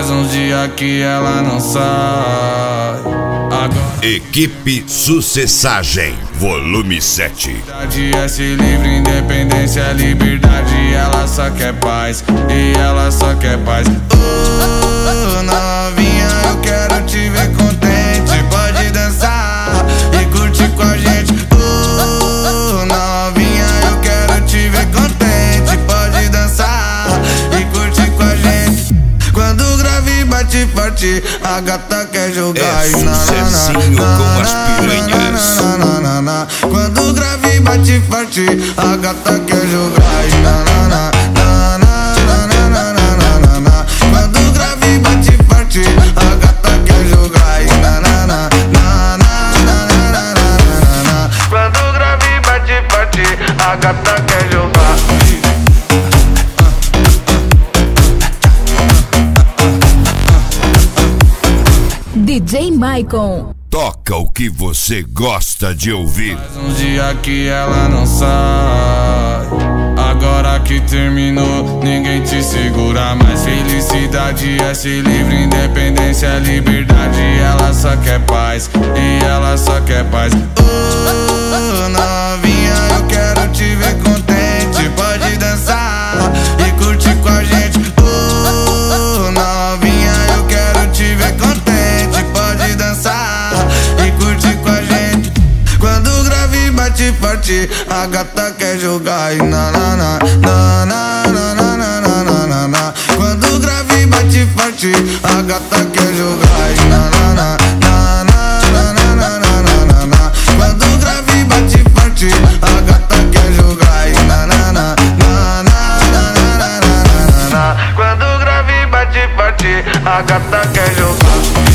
Faz uns dias que ela não sai. Agora Equipe Sucessagem, volume 7. é ser livre, independência é liberdade. Ela só quer paz, e ela só quer paz. Novinha, eu quero te ver contente. Pode dançar e curtir com a gente. Novinha, eu quero te ver contente. Pode dançar e curtir com a gente. Quando o grave bate forte, a gata quer jogar. É sucessinho com as piranhas. Quando o grave bate forte, a gata quer jogar. Quando o grave bate forte, a gata quer jogar. Quando o grave bate forte, a gata quer jogar. DJ Maicon. Toca o que você gosta de ouvir. Faz uns dias que ela não sai. Agora que terminou, ninguém te segura mais. Felicidade é ser livre, independência é liberdade. Ela só quer paz, e ela só quer paz. Novinha, eu quero te ver contente. Pode dançar e curtir com a gente. Novinha, eu quero te ver contente. Pode dançar e curtir com a gente. Quando o grave bate forte, a gata quer jogar. Quando o grave bate forte, a gata quer jogar. Quando o grave bate forte, a gata quer jogar. Quando o grave bate forte, a gata quer jogar.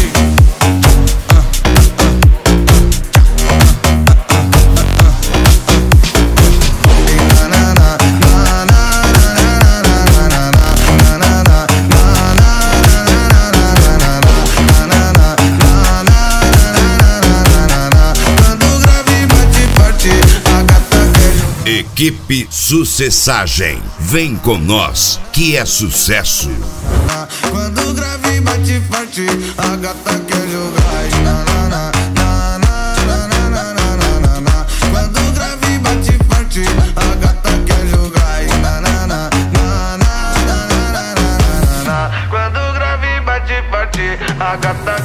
Equipe Sucessagem, vem com nós, que é sucesso. Quando o grave bate forte, a gata quer jogar. Quando o grave bate forte, a gata quer jogar. Quando o grave bate forte, a gata